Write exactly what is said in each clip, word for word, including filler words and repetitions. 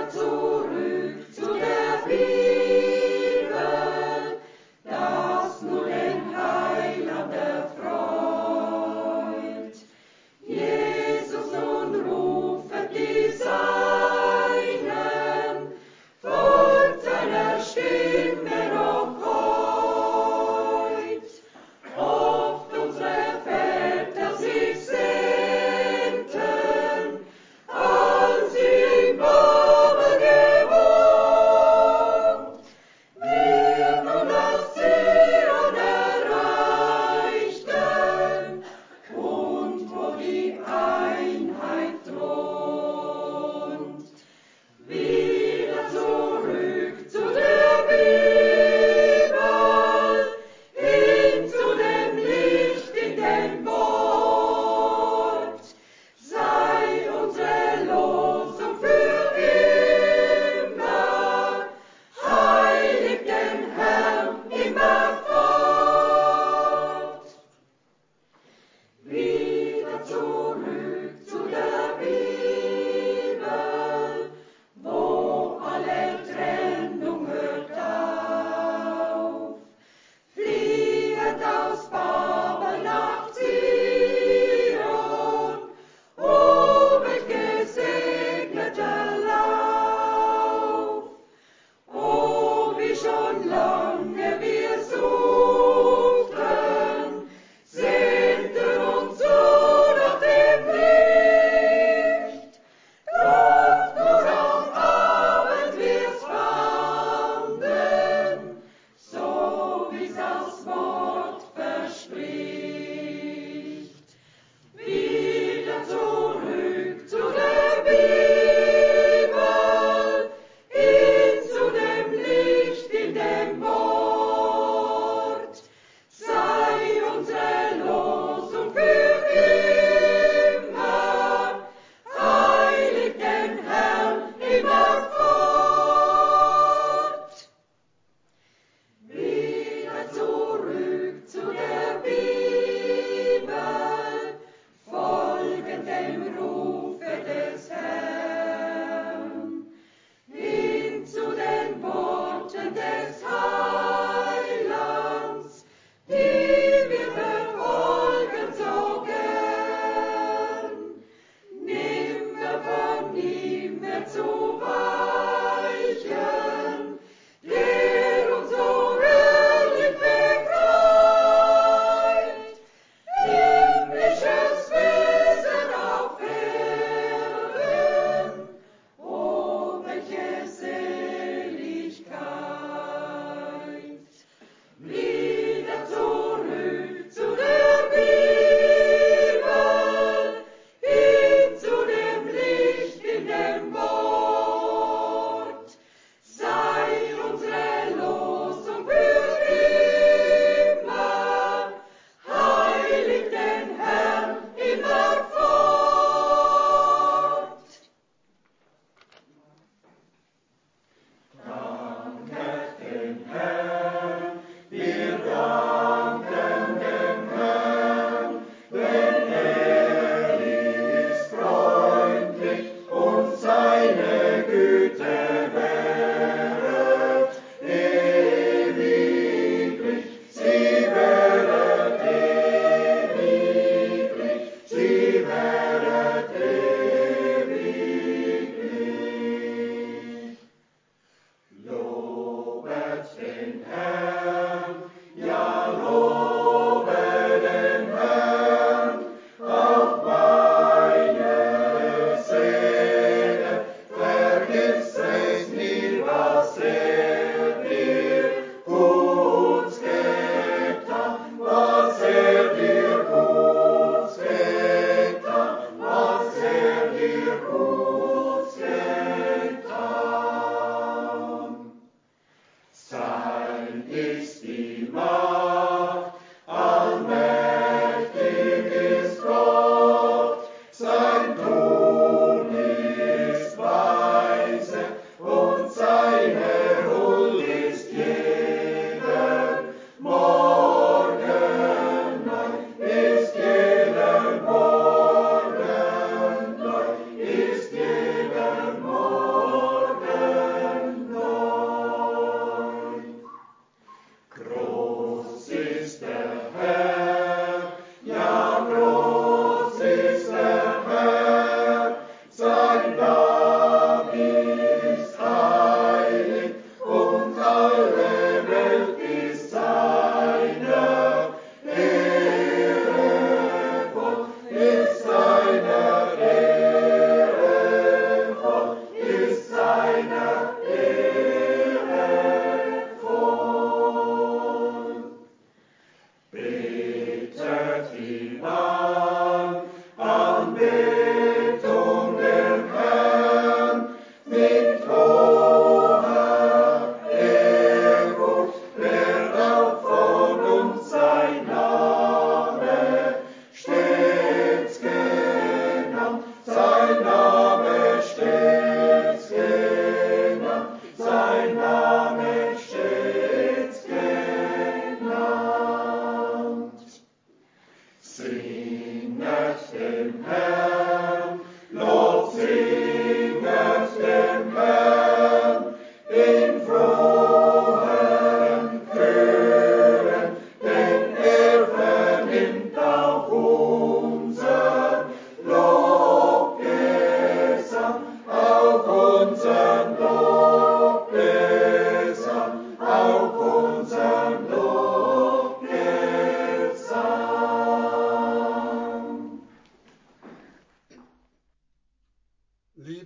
Als sie im Baum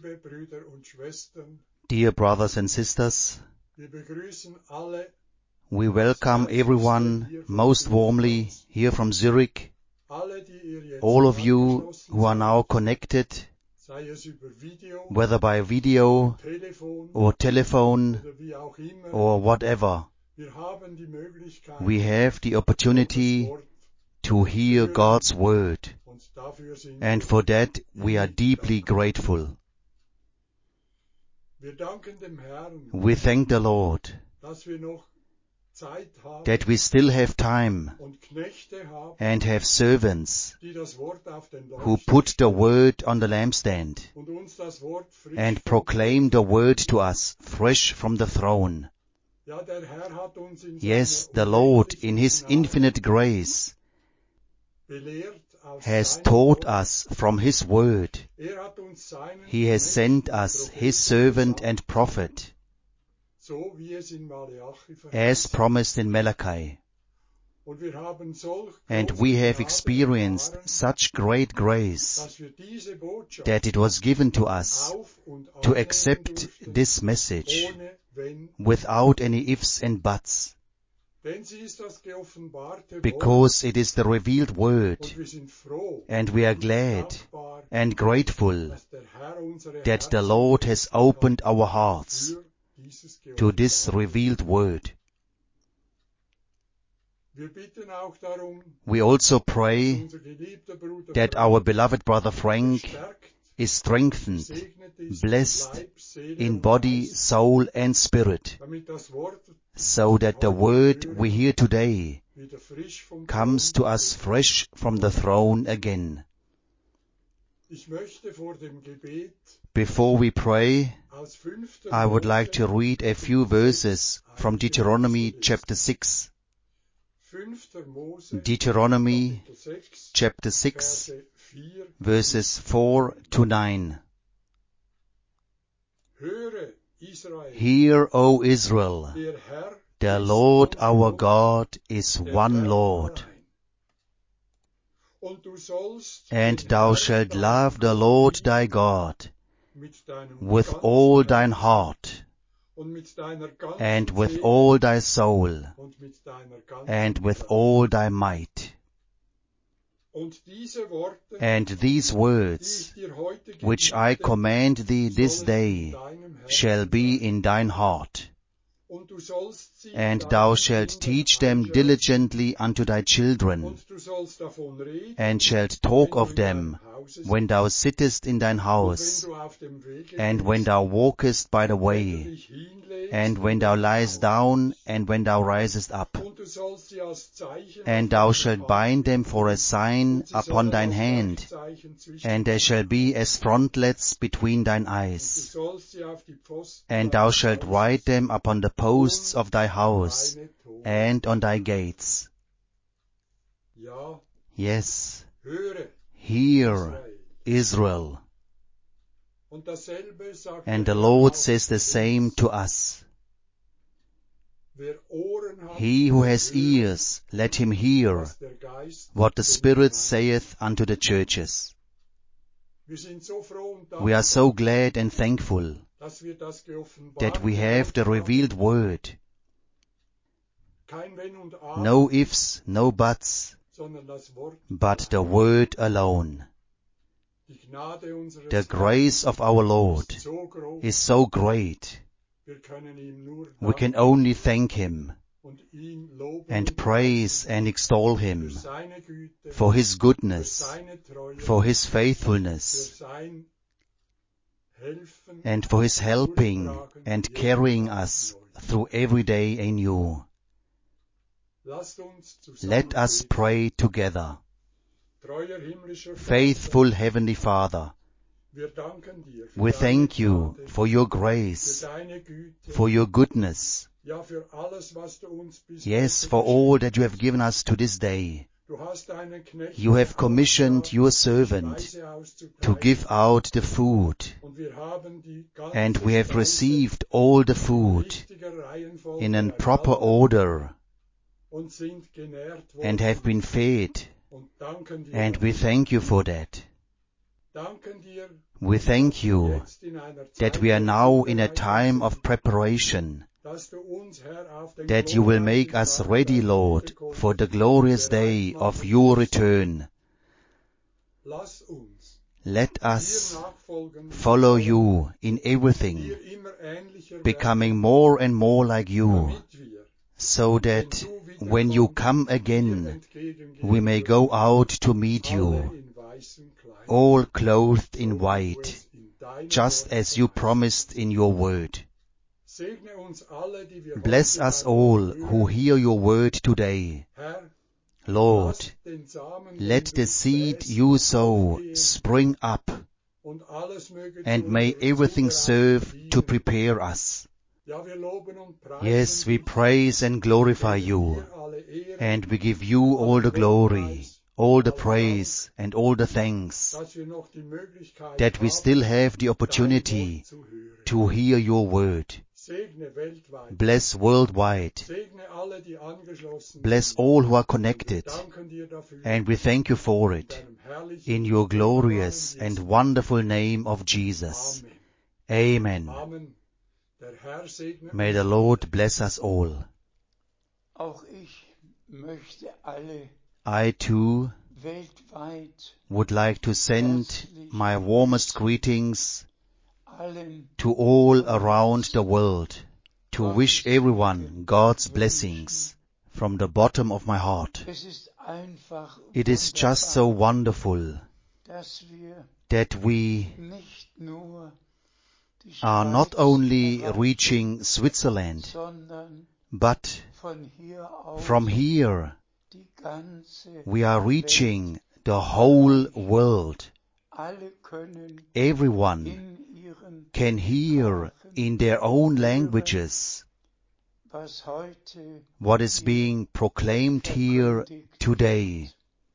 Liebe Brüder und Schwestern, Dear brothers and sisters, wir begrüßen alle, we welcome everyone most warmly here from Zurich, alle, die ihr jetzt all of you angeschlossen who are seid, now connected, sei es über Video, whether by video Telefon or telephone oder wie auch immer. or whatever. Wir haben die Möglichkeit, We have the opportunity Gottes Wort, to hear God's word, und dafür sind and wir. for that we are deeply grateful. Wir danken dem Herrn, We thank the Lord dass wir noch Zeit haben that we still have time und Knechte haben, and have servants die das Wort auf den who Leuchter put the word on the lampstand und uns das Wort frisch and vom proclaim the word to us fresh from the throne. Ja, der Herr hat uns in Yes, seiner the Lord, in unendlichen His Gnade infinite grace, belehrt aus has seinem taught Wort. us from His word. Er hat uns seinen He has sent Knechten us und His Propheten servant gesandt, and prophet, so wie es in Maleachi as verheißen. promised in Malachi. Und wir haben solch And große we have Gnade experienced erfahren, such great grace dass wir diese Botschaft that it was given to us auf und to annehmen accept durften, this message ohne Wenn. without any ifs and buts, Denn sie ist das geoffenbarte Wort, because it is the revealed word, und wir sind froh and we are und glad dankbar, and grateful dass der Herr unsere that the Herzen Lord has geöffnet hat opened our hearts für dieses to this geoffenbarte. revealed word. Wir bitten auch darum, We also dass pray unser geliebter Bruder that Frank our beloved brother Frank gestärkt, is strengthened, gesegnet ist blessed in Leib, Seele in und body, Geist, soul and spirit, damit das Wort, so that the word we hear today wieder frisch vom comes Thron to us zurück. fresh from the throne again. Ich möchte vor dem Gebet Before we pray, aus fünfter I would like to Mose, read a few verses from Deuteronomy chapter six. fünfter Mose, Deuteronomy Kapitel sechs, chapter six, Verse vier. verses four to nine. Höre, Israel, Hear, O Israel, der Herr the ist Lord unser our Gott, God is der one Herr Lord. allein. Und du sollst And den thou Herrn, shalt deinen love the Gott, Lord lieben thy God mit deinem with ganzen all thine Herzen heart, und mit deiner ganzen and with Seele all thy soul, und mit deiner ganzen and with Kraft. all thy might. Und diese Worte, And these die words, ich dir heute which I gebiete, command thee this sollen in day, deinem Herzen shall be sein. in thine heart. Und du sollst sie And deinen thou shalt Kindern teach them einschärfen, diligently unto thy children, und du sollst davon reden, and shalt wenn talk du of in them deinem Hause when sitzt, thou sittest in thine und wenn house, du auf dem Wege and when gehst, thou walkest by the wenn du way, dich hinlegst and when und thou wenn du liest down, and when thou risest up. Und du sollst sie als Zeichen And auf thou deine shalt Hand bind them binden, for a sign und sie upon sollen thine als hand, Merkzeichen zwischen and they deinen shall be Augen as sein. frontlets between thine Und du eyes. sollst sie auf die Pfosten And thou deines shalt Hauses write them upon the posts und of thy an house, deine Tore. and on thy gates. Ja, Yes, höre, hear, Israel. Israel. Und dasselbe sagt And der the Herr Lord auch says the zu same uns. to us. Wer Ohren hat, He who der has höre, ears, let him hear was der Geist what the den Spirit Gemeinden saith unto the churches. Wir sind so froh und We are dankbar, so glad and thankful dass wir das geoffenbarte that we have the Wort revealed haben. word. Kein Wenn und Aber, No ifs, no buts, sondern das Wort but the allein. word alone. Die Gnade unseres The Herrn grace of our Lord ist so groß, is so great. wir können ihm nur We can danken only thank Him und ihn loben and und praise preisen and extol für Him seine Güte, for His für goodness, seine Treue, for His für faithfulness, sein Helfen and for His helping durchtragen and jeden carrying Tag us neu. through every day anew. Lasst uns Let zusammen us beten. pray together. Treuer himmlischer Faithful Vater, Heavenly Father, wir danken dir für we deine thank you Gnade, for your für grace, deine Güte, for your goodness, ja für alles, was du uns bis yes, heute for all geschenkt that you have hast. given us to this day. Du hast deinen Knechten You have commissioned beauftragt, your die servant Speise to auszuteilen, give out the food, und wir haben die ganze and we have Speise received all the in food richtiger Reihenfolge in a proper erhalten order und sind genährt and worden have been fed, und danken dir and we dafür. thank you for that. danken dir, We thank you jetzt in einer that Zeit we are der now in a Vorbereitung time sind, of preparation, dass du uns, Herr, auf den that you will make glorreichen us Tag ready, deiner Lord, Wiederkunft for the glorious day bereit of machen your wirst. return. Lass uns Let dir us nachfolgen, follow you in everything, dir immer ähnlicher becoming werden, more and more like you, damit wir, so wenn that du when you wiederkommst, come dir again, entgegengehen we may dürfen, go out to meet alle you, in weißen Kleidern, all clothed so in wie du white, es in deinem just Wort as you verheißen promised hast. in your word. Segne uns alle, die wir Bless heute us dein all Wort who hören. hear your word today. Herr, Lord, lass den Samen, let den the du seed säst, you sow aufgehen, spring up, und alles möge and zu may unserer everything Zubereitung serve dienen. to prepare us. Ja, wir loben und preisen Yes, we dich, praise and glorify geben you, dir alle Ehre, and we give you all the glory, all the praise, and all the thanks, dass wir noch die Möglichkeit that we haben, still have the dein opportunity Wort zu hören. to hear your word. Segne weltweit. Bless worldwide. Segne alle, die angeschlossen Bless sind. all who are Und wir connected, danken dir dafür. and we thank you for In it, deinem herrlichen, in your glorious wunderbaren and Jesu. wonderful name of Jesus. Amen. Amen. Amen. Der Herr segne May uns the Lord bless us all. Auch ich möchte alle I too weltweit would like to send my warmest greetings to all around the world, to wish everyone God's blessings from the bottom of my heart. Es ist einfach It is just so wonderful dass wir that we nicht nur die are not Schweiz only erreichen, reaching Switzerland, sondern but von hier aus from here die ganze we are Welt. reaching the whole world. Alle können Everyone in ihren can hear in their own languages was heute what is being proclaimed here today.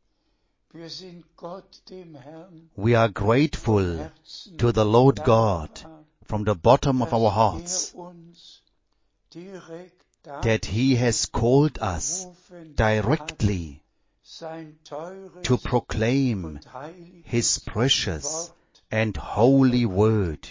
wir sind Gott dem Herrn We are grateful to the Lord God from the bottom of our hearts er uns direkt that He has called us directly sein teures to proclaim und heiliges His precious Wort. and holy word.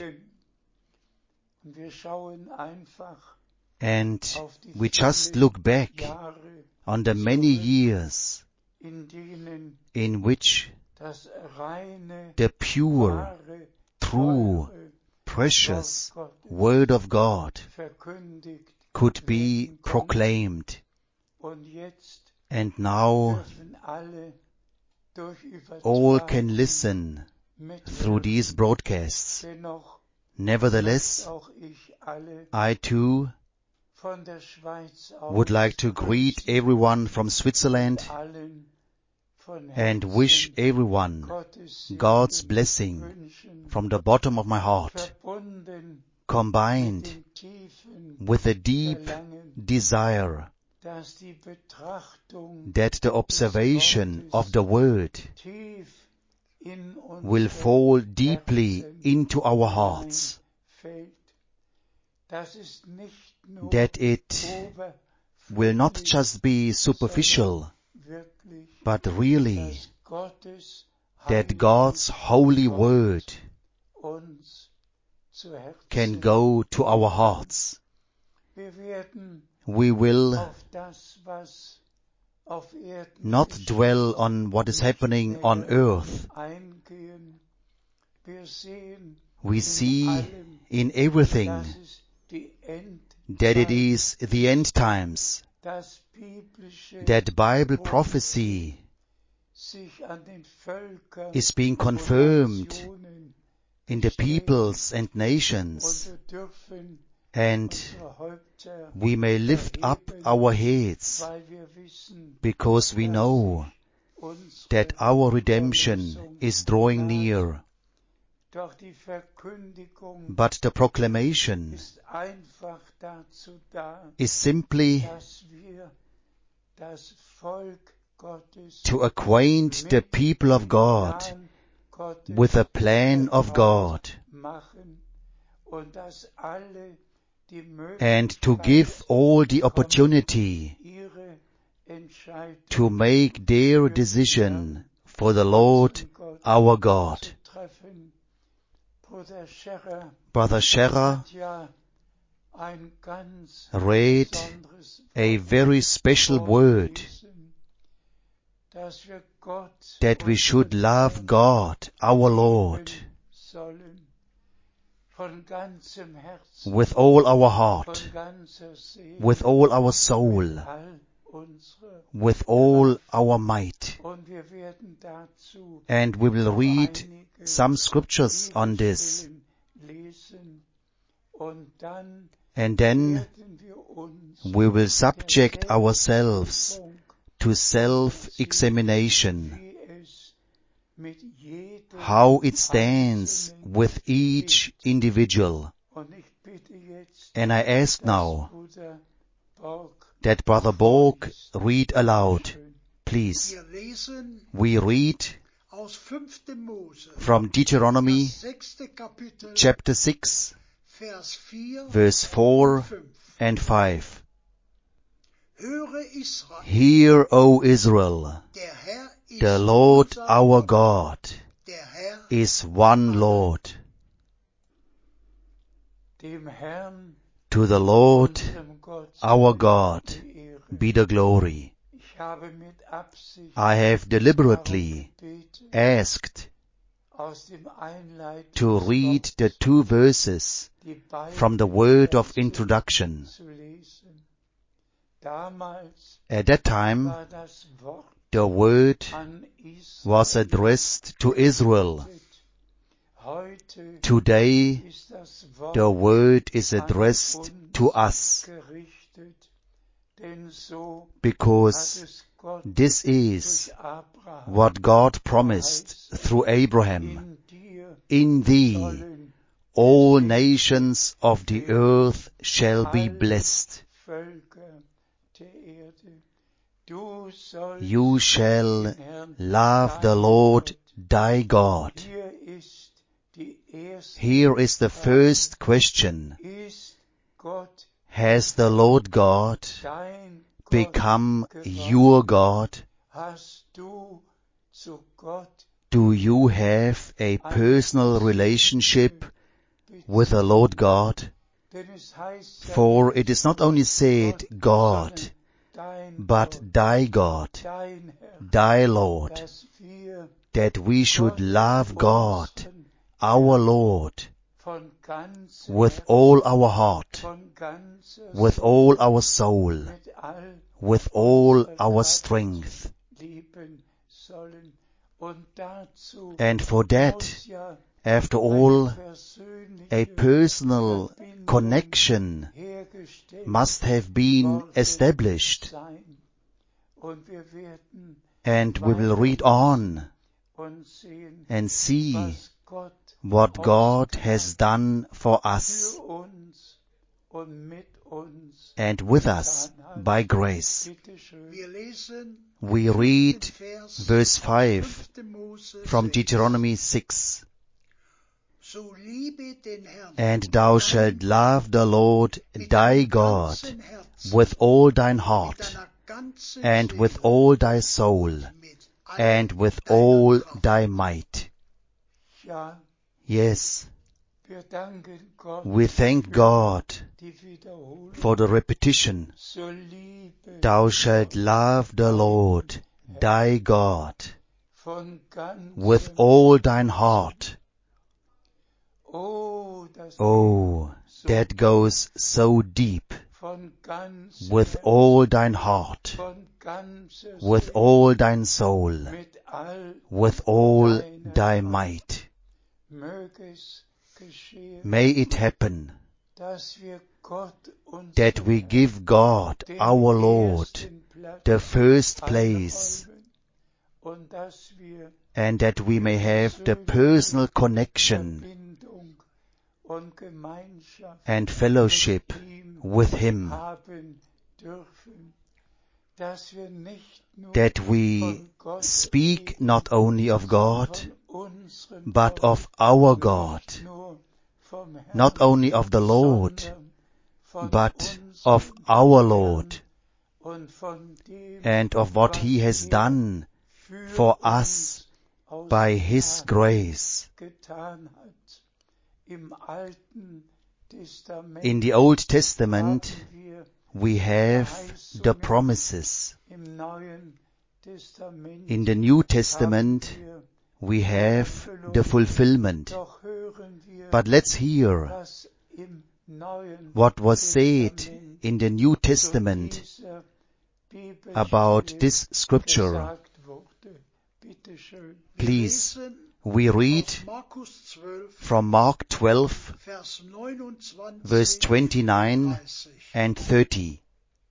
Und wir schauen einfach And auf die we just vielen look back Jahre, on the many years in denen in which das reine, the pure, wahre, true, teure precious Wort Gottes Word of God verkündigt could be werden konnte. proclaimed. Und jetzt And now dürfen alle durch all Übertragung can listen through mithören. these broadcasts. Dennoch Nevertheless, möchte auch ich alle I too von der Schweiz aus would like to greet grüßen everyone from Switzerland und allen von and wish Herzen everyone Gottes God's Segen blessing wünschen, from the bottom of my heart, verbunden mit combined dem tiefen with a deep Verlangen, desire dass die Betrachtung that the observation of the Word tief in will unsere fall deeply Herzen into our hearts, hineinfällt. Das ist nicht nur that it will not just be superficial, wirklich, but really dass Gottes that God's holy Word uns zu Herzen can go to our hearts. Wir werden We will auf das, was auf Erden not geschieht, dwell on what is happening on earth. eingehen. Wir sehen We in see allem, in everything dass es die that it Endzeit, is the end times, das biblische that Bible Wort prophecy sich an den Völkern is being und confirmed Nationen in the peoples and und nations, wir dürfen and unsere Häupter we may lift up erheben, our heads weil wir wissen, because we know unsere that our redemption Erlösung is drawing naht. near. Doch die Verkündigung But the proclamation ist einfach dazu da, is simply dass wir das Volk Gottes to acquaint the people of God Plan Gottes with the plan of God machen und dass alle die and to give all the opportunity ihre Entscheidung to make their decision for the Lord our God, antreffen. Bruder Scherer Brother Scherer hat ja ein ganz read besonderes a Wort very special word vorgelesen, dass wir Gott that we should unseren love Herrn God, our Lord, lieben sollen. Von ganzem Herzen, with all our von heart, ganzer Seele, with all our soul, all unsere. with all our might. Und wir werden dazu And we will noch read einige some scriptures on this. Bibelstellen lesen. Und dann And then werden wir uns we will der subject ourselves Selbstprüfung to self-examination, wie es mit jedem how it stands Einzelnen with each individual. Und ich bitte jetzt, And I ask dass now Bruder Borg that Brother Borg read aloud, schön please. Wir lesen We read aus fünften Mose, from Deuteronomy das sechste Kapitel, chapter six, Vers vier verse und four fünf. and five. Höre Israel, Hear, O Israel, der Herr ist the Lord unser our Gott, God der Herr is one Lord. dem Herrn, To the Lord unserem Gott, our God die Ehre. be the glory. Ich habe mit Absicht I have deliberately darum gebeten, asked aus dem to read the Einleitungswort two verses die beiden from the word of Verse introduction. zu lesen. Damals At that time, war das Wort the word an Israel was addressed to Israel. gerichtet. Heute Today, ist das Wort the word is an addressed uns to us, gerichtet, denn so hat because es Gott this is durch Abraham what God promised through Abraham. in dir In thee, sollen all nations of the earth shall be alle blessed. Völker der Erde. Du sollst You shall den Herrn, love the deinen Lord Gott. thy God. Hier ist die erste Here is the Frage. first question. Ist Gott Has the Lord God dein Gott become geworden? your God? Hast du zu Gott Do you have a personal relationship with the Lord God? Denn es heißt ja For nicht it is not only said God, sondern dein but Gott, thy God, dein Herr, thy Lord, dass wir that we should Gott, love God, unseren our Lord, von ganzem with Herzen, all our heart, von ganzer with Seele, all our soul, mit all with all unserer our Kraft strength. lieben sollen. Und dazu And for that, muss ja after eine all, a persönliche personal Verbindung connection hergestellt must have been worden established. sein. Und wir werden And we will read on und sehen, and see was Gott what God austat has done for us für uns und mit uns and with us getan hat. by grace. Bitte schön. Wir lesen We read Vers verse five fünften Mose from sechs. Deuteronomy six. So liebe den Herrn, And thou shalt love the Lord mit thy deinem God ganzen Herzen, with all thine mit heart, deiner ganzen and Seele, with all thy soul, mit all and with deiner all Kraft. thy might. Ja, Yes, wir danken Gott we thank für God die Wiederholung. for the repetition. So liebe Thou shalt love the Lord thy God von ganzem with all thine heart. Oh, das Oh, so that goes so deep. von ganzem With Herzen, all thine heart, von ganzer with Seele, all thine soul, mit all with all deiner thy Kraft. might. Möge es geschehen, May it happen dass wir Gott uns that we give God, our Lord, the first place, und dass wir and that we may have the personal connection Verbindung und Gemeinschaft and fellowship mit ihm with Him, haben dürfen, dass wir nicht nur that we von Gott speak reden, not only of God, von unserem but Gott, of our nicht God, nur vom Herrn, not only of the Lord, sondern von but unserem of our Herrn Lord, und von dem, and of what was He has er done für for uns us by His ausgetan grace. getan hat. Im Alten Testament In the Old Testament, haben wir we have the promises. im Neuen Testament In the New haben Testament, wir, we have the fulfillment. doch hören wir, But let's hear was im Neuen what was said Testament in the New zu Testament dieser Bibelstelle about this scripture. gesagt wurde. Bitte schön. Please, lesen we read aus Markus zwölf, from Mark twelve, Vers neunundzwanzig, verse twenty-nine dreißig. and thirty.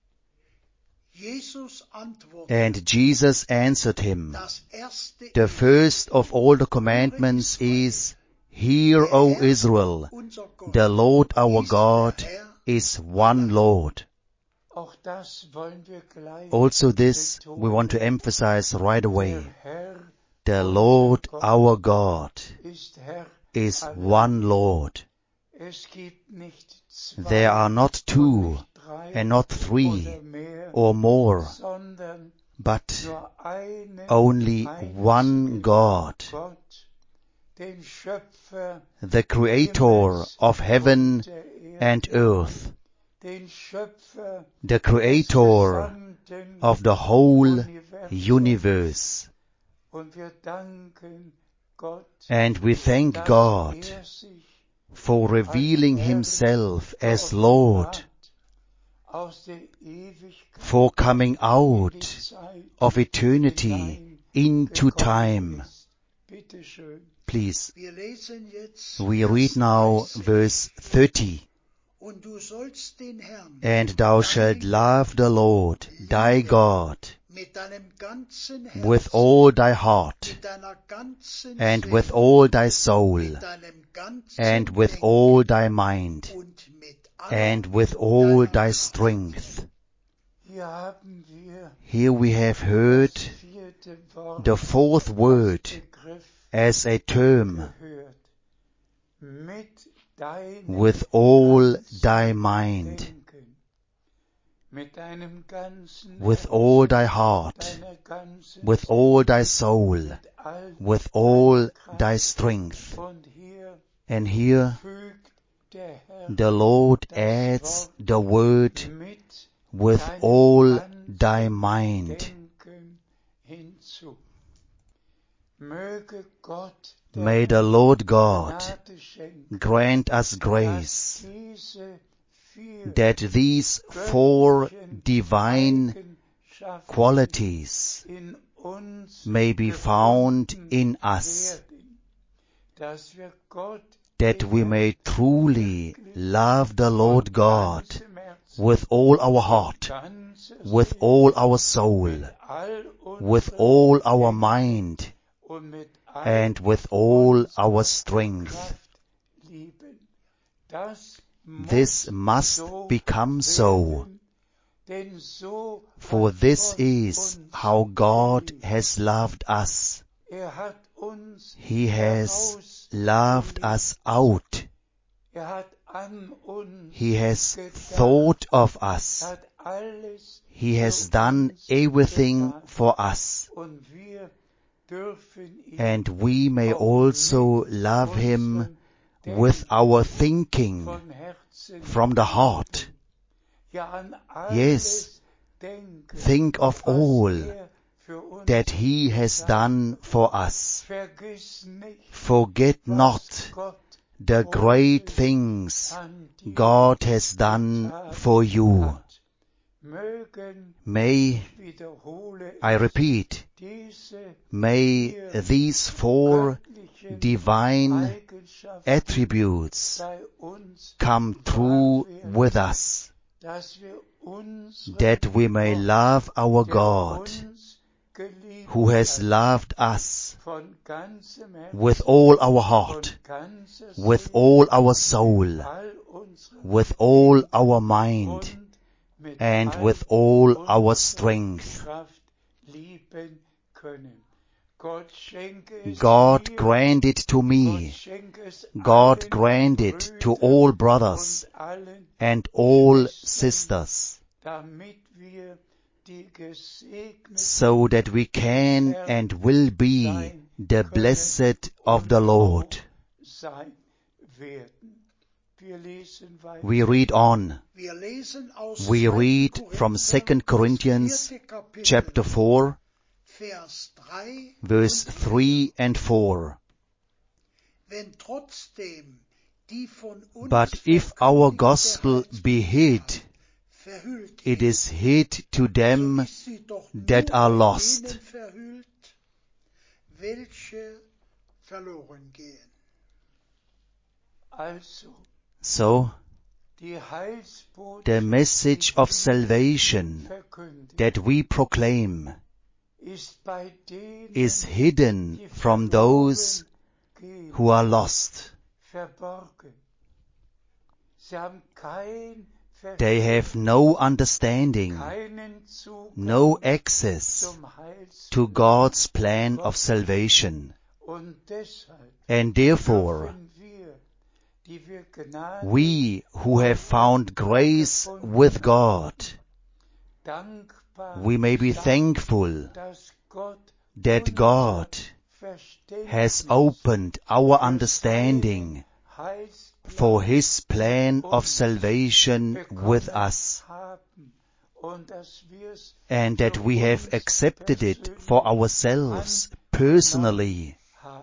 Jesus antwortet, And Jesus answered him, das erste the ist, first of all the commandments is, Hear, O Israel, unser Gott, the Lord our ist God der Herr, is one Lord. Auch das wollen wir gleich Also this betonen. we want to emphasize right away. Der Herr, The unser Lord Gott, our God ist Herr is allein. one Lord. Es gibt nicht zwei There are not und two nicht drei and not oder three mehr, or more, sondern but nur einen only einzigen one God, Gott, den Schöpfer the Creator Himmels of heaven und der Erde, and earth, den Schöpfer the des Creator gesamten of the whole Universums. universe. Und wir danken Gott, And we thank dass God er sich for revealing Himself as Lord, aus der Ewigkeit for coming in die out Zeit of eternity into time. ist. Bitte schön. Please, wir lesen jetzt we Vers read now dreißig. verse thirty. Und du sollst den Herrn, And thou shalt love the Lord thy God mit deinem ganzen Herzen, with all thy heart, mit deiner ganzen and Seele, with all thy soul, mit deinem ganzen and with Denken all thy mind, und mit aller and with all deiner thy Kraft. strength. Hier haben wir Here we have heard das vierte Wort the fourth word Begriff as a term, gehört. Mit deinem with all ganzen thy mind, Denken, mit deinem ganzen with Herzen, all thy heart, deiner ganzen with Seele, all thy soul, mit all with all deiner Kraft. thy strength. Und hier And here fügt der Herr the Lord das adds Wort the word mit with deinem all ganzen thy mind. Denken hinzu. Möge Gott der May the Herr Lord God Gnade schenken, grant us dass grace diese vier that these four göttlichen divine Eigenschaften qualities in uns may be found in us, werden, dass wir Gott, that den we Herrn, may truly love the Lord von God ganzem Herzen, with all our heart, ganzer with Seele, all our soul, mit all with unserem all our Denken mind, und mit all and with all unserer our strength. Kraft lieben. Das muss This must so become so, werden, denn so for hat this Gott is uns how God geliebt. has loved us. Er hat uns He has loved us out. Er hat an uns He has gedacht, thought of us. hat alles He has für done uns everything getan. for us. Und wir dürfen ihn And we may auch also mit love Him unserem with our Denken thinking von Herzen from the heart. Ja, an alles Yes, denken, think of was all er für uns that He has getan done for us. Vergiss nicht, Forget was not Gott the great Großes things an dir God has done getan for you. hat. Mögen, May, ich wiederhole I es, repeat, diese may vier these four göttlichen divine Eigenschaften attributes bei uns come wahr true werden, with us, dass wir unseren that we may Gott, love our der God, uns geliebt who has hat, loved us von ganzem Herzen, with all our von heart, ganzer with Seele, all our soul, all unserer with all our mind, und mit and all with all our unserer strength. Kraft lieben können. Gott schenke es God mir, grant it to Gott me. schenke es God allen grant it to Brüdern all brothers und allen and all Schwestern, sisters, damit wir die gesegneten so that we can and will be the blessed of the Lord. sein werden. Wir lesen weiter. We read on. Wir lesen aus We read zweiten from Second Korinther, Corinthians das vierte Kapitel, chapter four, Vers drei verse und three and four. Wenn trotzdem die von uns But if our verkündigte gospel be hid, verhüllt it ist, is hid to so them ist sie doch that nur are bei lost, denen verhüllt, welche verloren gehen. Also, so die Heilsbotschaft, the message die of wir salvation verkündigen, that we proclaim ist bei denen, is hidden die from verloren those gehen, who are lost. verborgen. Sie haben kein They have no understanding, keinen Zugang no access zum Heils to God's plan of salvation. und deshalb And therefore, dürfen wir, die wir Gnade we who have found grace with God, dankbar we may be sein, thankful dass Gott that God has opened our understanding for His plan of salvation with us, and that we have accepted it for ourselves personally.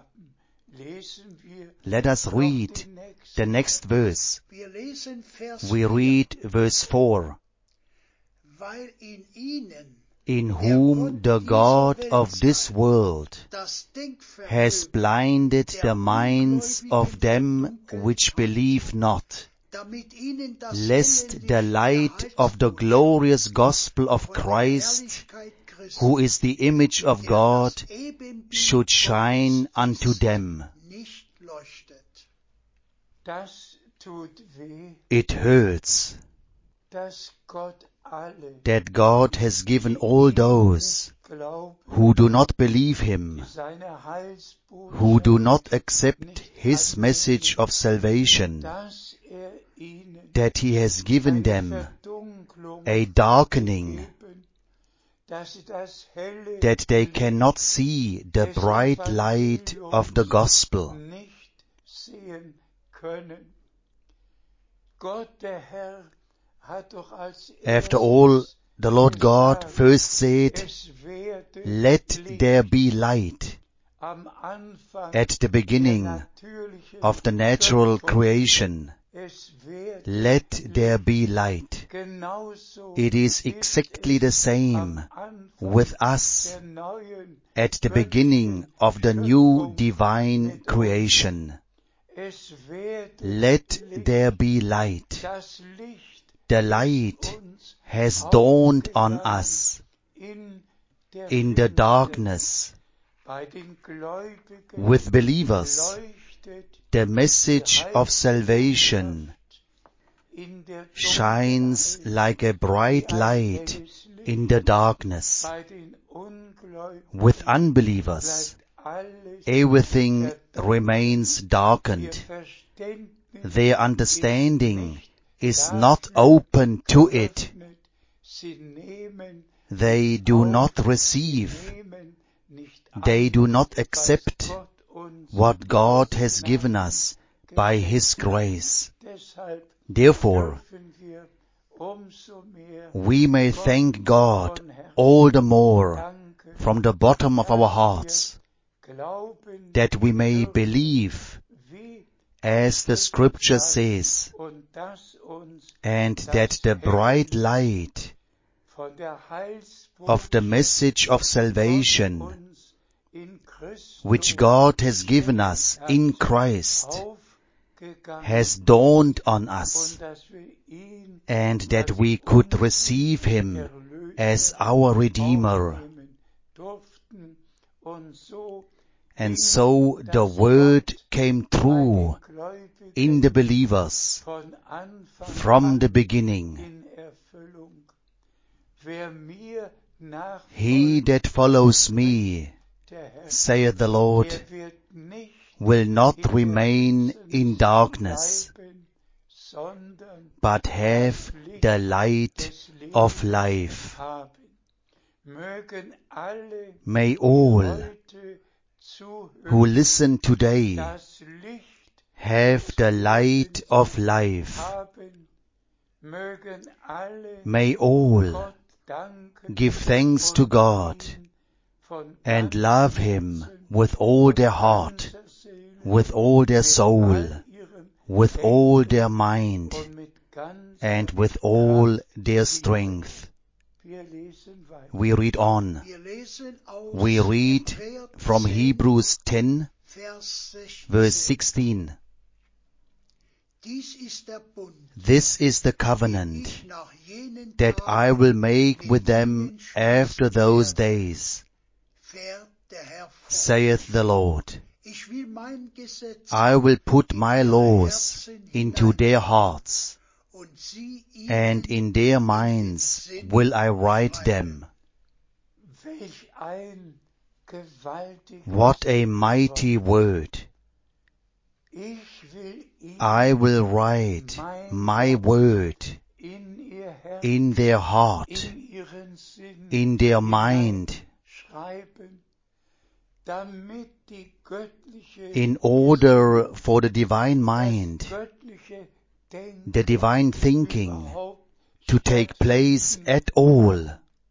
Let us read the next verse. Wir lesen Vers We vier. read verse four. Weil in ihnen In whom the God of this world das has Denkvermögen blinded der the minds Ungläubigen of them verdunkelt which hat, believe not, damit ihnen das lest helle the Licht light der of the Heilsbotschaft glorious gospel of von der Christ, Herrlichkeit Christi, who is the image of der God, das Ebenbild should shine Gottes unto ist, them. nicht leuchtet. Das tut weh, It hurts dass Gott alle, that God has given all those glauben, who do not believe Him, seine Heilsbotschaft, who do not accept His message of salvation, dass er ihnen that He has given eine them Verdunklung a darkening, gegeben, dass sie das helle that they Licht cannot see the des bright light of the gospel. nicht sehen können. Gott, der Herr, hat doch als After all, erstes the Lord God gesagt, first said, es werde "Let Licht." there be light." Am Anfang At the beginning der natürlichen of the natural Schöpfung, creation, es werde let there be light. genauso It is ist exactly es the am same Anfang with us der neuen at the beginning of the new divine mit creation. Es werde Let Licht, there be light. das Licht The light uns has dawned on aufgegangen us in der in the Finsternis. darkness. Bei den Gläubigen With believers, leuchtet the message of salvation in der shines Dunkelheit like a bright wie ein light helles Licht. in the darkness. Bei den Ungläubigen With unbelievers, bleibt alles everything verdunkelt. remains Ihr darkened. Verständnis Their ist understanding nicht is dafür not open to it. geöffnet. Sie nehmen They nicht do auf, not sie receive, nehmen nicht an, they do not was accept Gott uns what God aus has given Gnaden us by His geschenkt hat. grace. Deshalb Therefore, dürfen wir umso mehr we may Gott thank God von Herzen all the more danken, from the bottom of our dass wir hearts glauben that we may dürfen, believe wie as the es scripture sagt, says, und dass uns and das that the helle bright Licht light von der of the Heilsbotschaft message of Gott salvation uns in Christus which God has given us in Christ aufgegangen has dawned on und us, dass wir ihn and that als we could unseren receive Him Erlöser as our Redeemer. aufnehmen durften. Und so And ging so the das word Wort came bei true den Gläubigen in the believers von Anfang from an the beginning. in Erfüllung. Wer mir nachfolgt, He that follows me, der Herr, saith the Lord, der wird nicht will not in der remain Finsternis in darkness, bleiben, sondern but have the light des Lebens of life. haben. Mögen alle, May die all heute who listen today have the light of life. May all give thanks to God and love Him with all their heart, with all their soul, with all their mind, and with all their strength. We read on. We read from Hebrews ten, verse sixteen. This is the covenant that I will make with them after those days, saith the Lord. I will put my laws into their hearts, and in their minds will I write them. What a mighty word! I will write my word in their heart, in their mind, in order for the divine mind, the divine thinking to take place at all.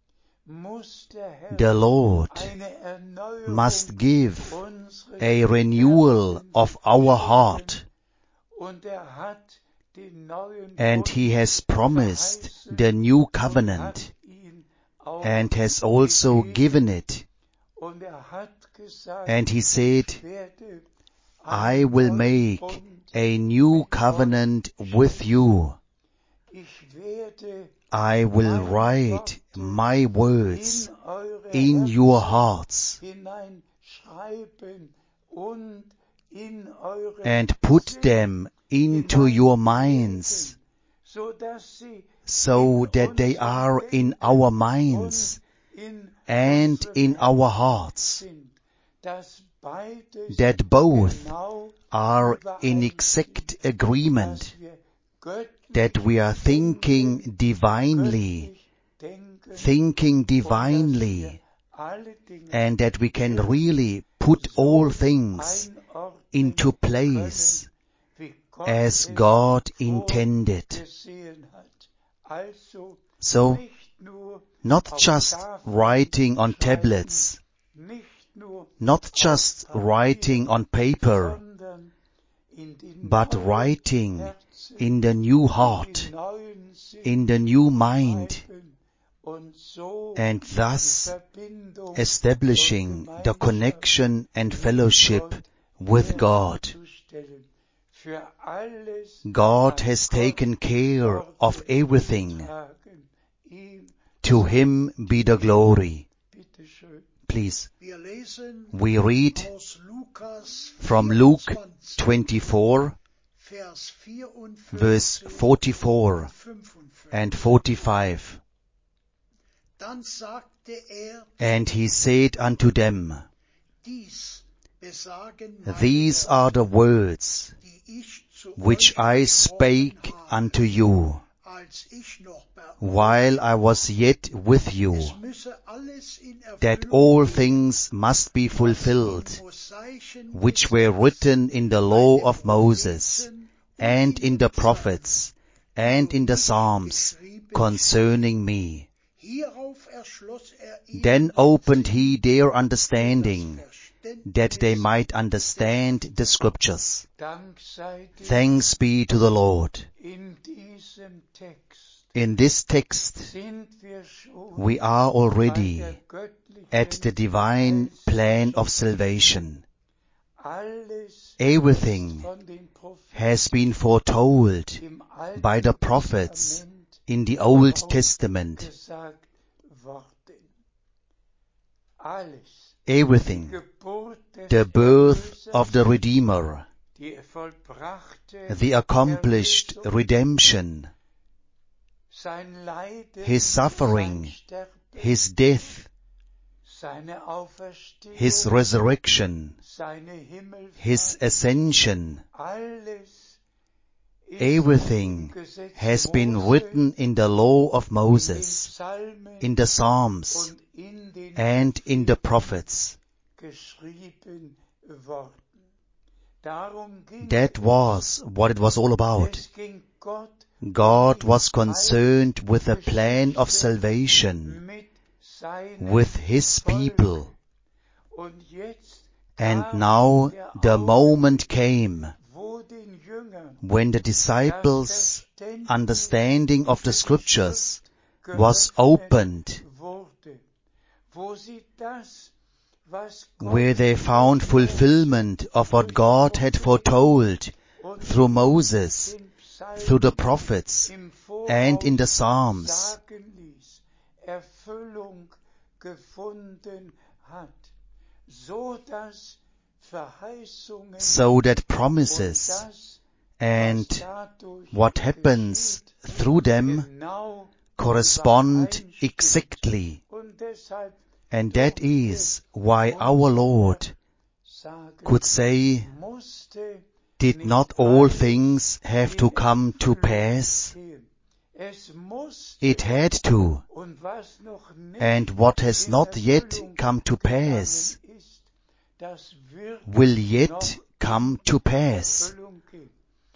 The Lord must give a renewal of our heart, and He has promised the new covenant and has also given it. And He said, I will make a new covenant with you. I will write my words in your hearts and put them into your minds, so that they are in our minds and in our hearts, that both are in exact agreement, that we are thinking divinely, thinking divinely, and that we can really put all things into place as God intended. So, not just writing on tablets, not just writing on paper, but writing in the new heart, in the new mind, and thus establishing the connection and fellowship with God. God has taken care of everything. To Him be the glory. Please, we read from Luke twenty-four, verse forty-four and forty-five. And He said unto them, These are the words which I spake unto you, while I was yet with you, that all things must be fulfilled, which were written in the law of Moses, and in the prophets, and in the Psalms, concerning me. Then opened He their understanding, that they might understand the Scriptures. Thanks be to the Lord. In this text, we are already at the divine plan of salvation. Everything has been foretold by the prophets in the Old Testament. Everything, the birth of the Redeemer, the accomplished redemption, His suffering, His death, His resurrection, His ascension, everything has been written in the law of Moses, in the Psalms, and in the prophets. geschrieben worden. Darum ging That was what it was all about. es ging Gott God was concerned with the plan of salvation mit seinem with His people. Und jetzt And kam now der the Augenblick, moment came wo den Jüngern when the disciples' understanding of the scriptures was opened, wurde, wo sie das, was where they found fulfillment of what God had foretold through Moses, through the prophets, and in the Psalms, sagen ließ, Erfüllung gefunden hat, so dass Verheißungen so that und promises das, and was dadurch what happens geschieht, through them genau correspond übereinstimmt. exactly. Und deshalb And that is why our Lord sagen, could say, musste did nicht not all alles things have to in come to Erfüllung pass? gehen. Es musste, It had to, und was noch nicht and what has in not yet Erfüllung come to gegangen pass ist, das wird will yet noch come to pass. Erfüllung gehen.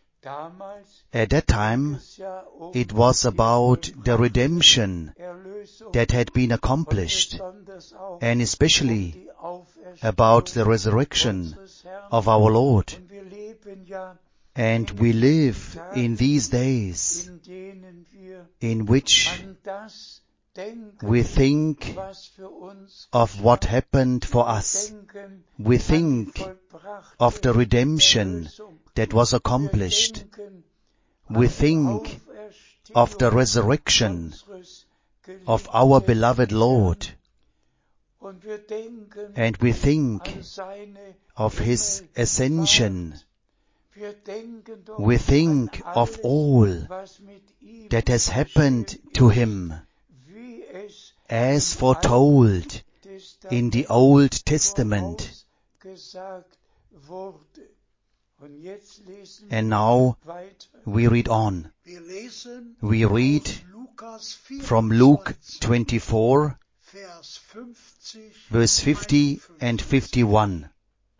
Damals At that time, es ja um it was die about the vollbrachte redemption Erlösung that had been und accomplished, besonders auch and um especially die Auferstehung about the resurrection unseres Herrn. of our Lord. Und wir leben ja And we live in these days in denen wir in which an das denken, we think was für uns of what happened for Wir us. denken We an die think vollbrachte of the redemption Erlösung. that was Wir accomplished. denken We an die think Auferstehung of the resurrection unseres of our geliebten beloved Lord. Herrn. Und wir denken And we think an seine of His Himmelfahrt. ascension. Wir denken doch We think an of alles, all was mit ihm that has happened geschehen to ist, Him, wie es as im foretold Alten in the Testament Old Testament. vorausgesagt wurde. Und jetzt lesen And wir now weiter. we read on. Wir lesen We read aus Lukas from Luke vierundzwanzig, twenty-four, Vers fünfzig verse fifty and fifty-one.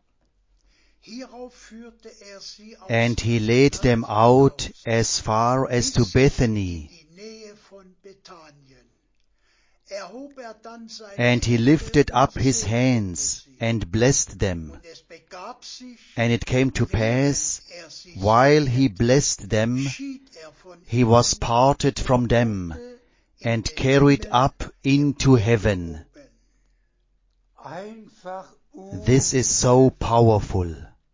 Hierauf führte er sie aus And He led them out as far as to bis Bethany, in die Nähe von Bethanien. Erhob er dann seine and He Hände lifted und up His segnete hands sie. and blessed them. Und es begab sich, And it came to pass, während er sie while He segnete, blessed them, schied er von He was ihnen parted from und them wurde in and den carried Himmel up into heaven. Einfach This is so powerful.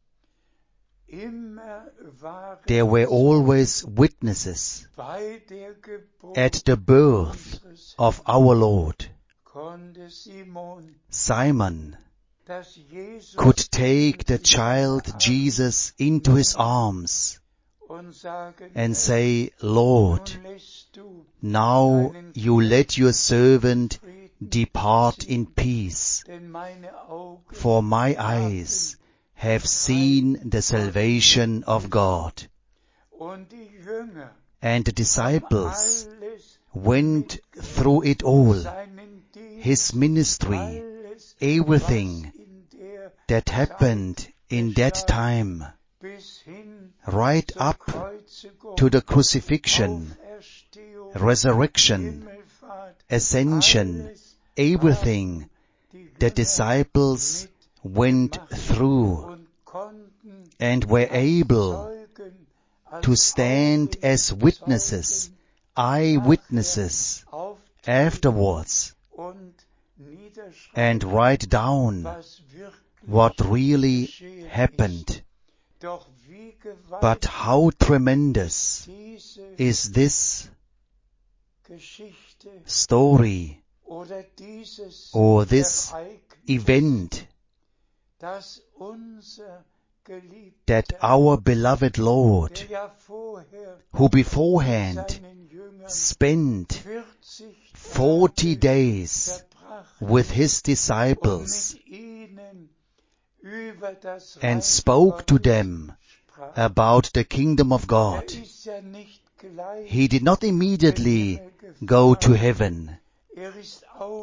immer waren There were always witnesses bei der Geburt at the birth unseres of our Lord. konnte Simon, Simon dass Jesus could take the in seine child Arme Jesus into his arms und sagen, and Herr, say, Lord, nun lässt du now deinen you Knecht let your servant Frieden depart in ziehen, peace, denn meine Augen for my haben eyes have seen the salvation of God. und die Jünger And the haben disciples alles went through it all, seinen Dienst, His ministry, alles, everything was in der that happened in that geschah, time, bis hin right zur up Kreuzigung, to the crucifixion, Auferstehung, resurrection, Himmelfahrt, ascension, alles everything haben die the Jünger disciples went mitgemacht through und konnten and were als able Zeugen, als to stand as witnesses, eyewitnesses, auftreten afterwards, und niederschreiben, and write down was wirklich what really geschehen happened. ist. Doch wie But gewaltig how tremendous diese is this Geschichte story oder dieses or this Ereignis, event dass unser geliebter that our beloved Lord, der ja vorher who beforehand seinen Jüngern spent vierzig forty Tage days verbracht with His und disciples mit ihnen über das and Reich spoke to Gottes them sprach. about the kingdom of Er God. ist ja nicht gleich He did not in den immediately Himmel go gefahren. to heaven. Er ist auf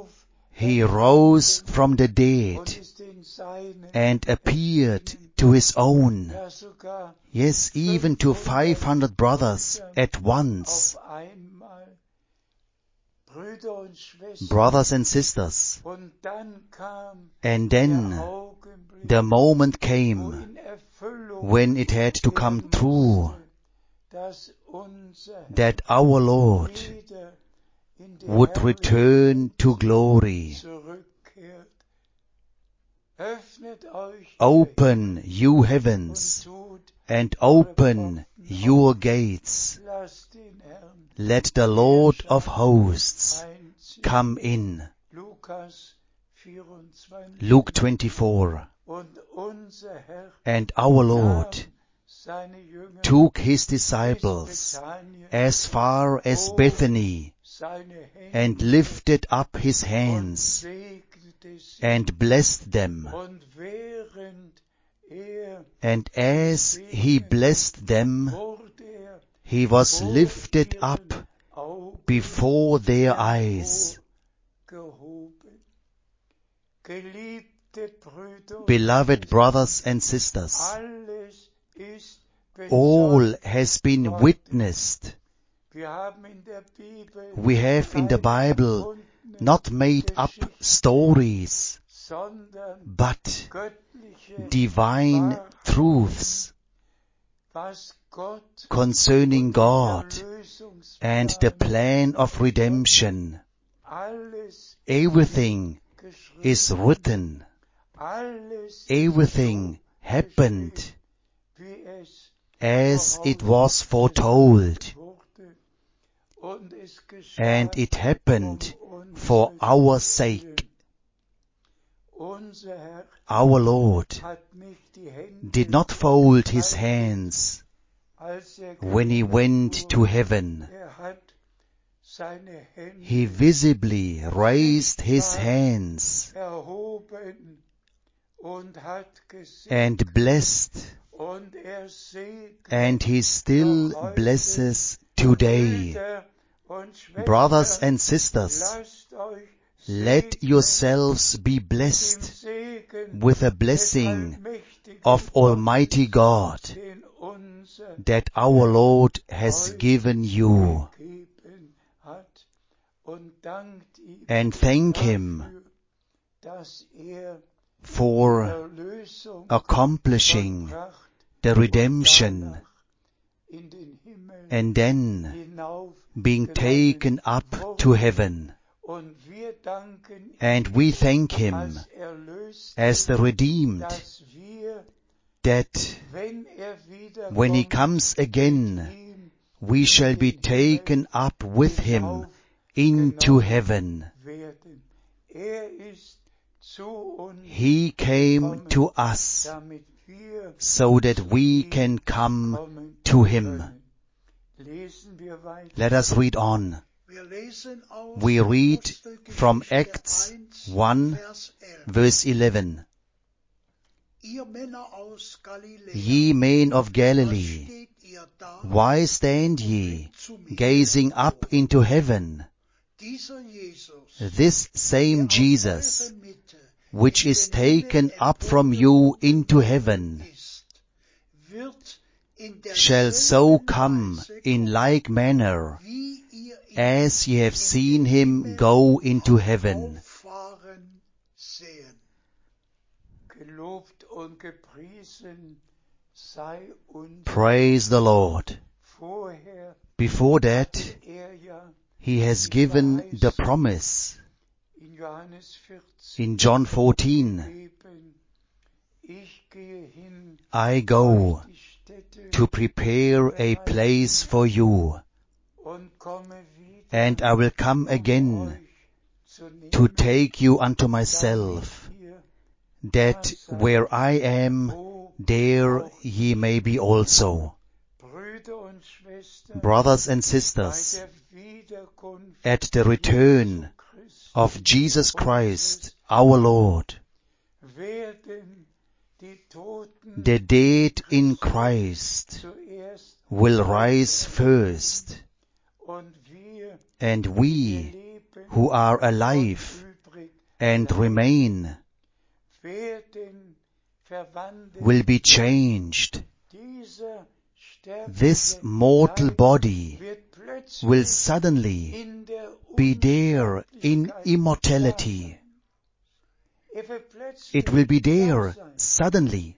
He rose from the dead and appeared to his own, yes, even to five hundred brothers at once, brothers and sisters. And then the moment came when it had to come true that our Lord would return to glory. Open, you heavens, and open your gates. Let the Lord of hosts come in. Luke twenty-four. And our Lord took his disciples as far as Bethany and lifted up his hands and blessed them. And as he blessed them, he was lifted up before their eyes. Beloved brothers and sisters, all has been witnessed. We have in the Bible not made up stories, but divine truths concerning God and the plan of redemption. Everything is written. Everything happened as it was foretold. And it happened for our sake. Our Lord did not fold his hands when he went to heaven. He visibly raised his hands and blessed, and he still blesses today. Brothers and sisters, let yourselves be blessed with a blessing of Almighty God that our Lord has given you. And thank Him for accomplishing the redemption and then being taken up to heaven. And we thank Him as the redeemed, that when He comes again, we shall be taken up with Him into heaven. He came to us so that we can come to Him. Let us read on. We read from Acts one, verse eleven. Ye men of Galilee, why stand ye gazing up into heaven? This same Jesus, which is taken up from you into heaven, shall so come in like manner as ye have seen Him go into heaven. Praise the Lord. Before that, He has given the promise in John fourteen. I go to prepare a place for you, and I will come again to take you unto myself, that where I am, there ye may be also. Brothers and sisters, at the return of Jesus Christ, our Lord, the dead in Christ will rise first, and we who are alive and remain will be changed. This mortal body will suddenly be there in immortality. It will be there suddenly.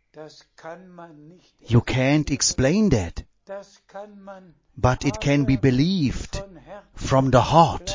You can't explain that, but it can be believed from the heart.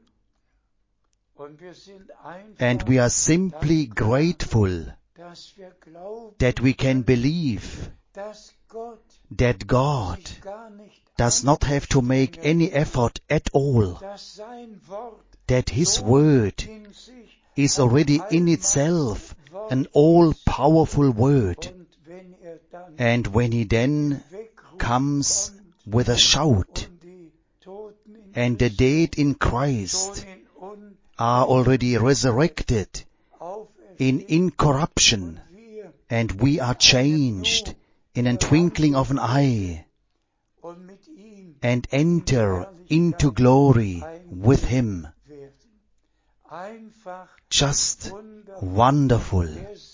And we are simply grateful that we can believe that God does not have to make any effort at all, that His Word is already in itself an all-powerful Word. And when He then comes with a shout, and the dead in Christ are already resurrected in incorruption, and we are changed in a twinkling of an eye, and enter into glory with Him. Just wonderful.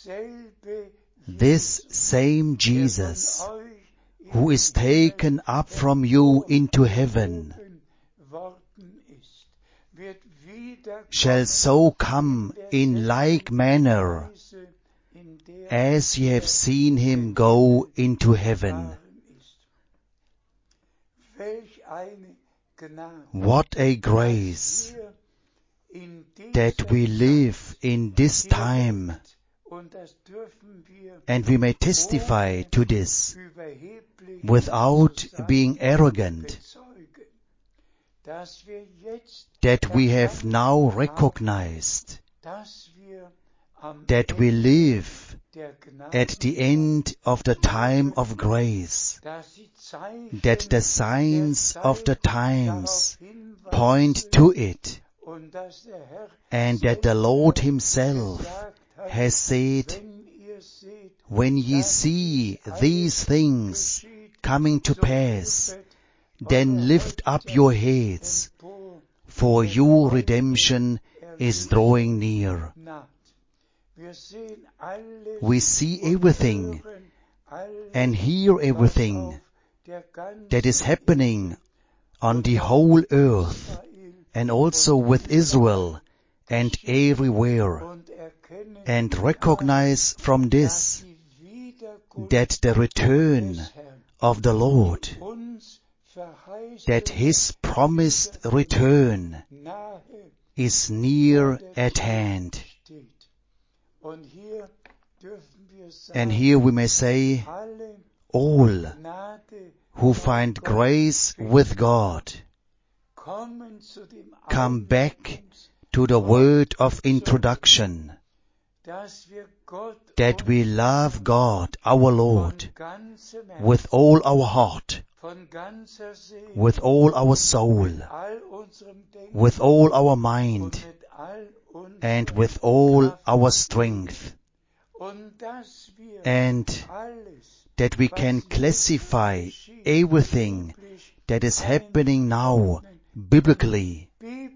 This same Jesus, who is taken up from you into heaven, shall so come in like manner as ye have seen Him go into heaven. What a grace that we live in this time, and we may testify to this without being arrogant, that we have now recognized that we live at the end of the time of grace, that the signs of the times point to it, and that the Lord Himself has said, when ye see these things coming to pass, then lift up your heads, for your redemption is drawing near. We see everything and hear everything that is happening on the whole earth, and also with Israel and everywhere, and recognize from this that the return of the Lord, that His promised return is near at hand. And here we may say, all who find grace with God come back to the word of introduction, that we love God, our Lord, with all our heart, with all our soul, with all our mind, and with all our strength, and that we can classify everything that is happening now biblically,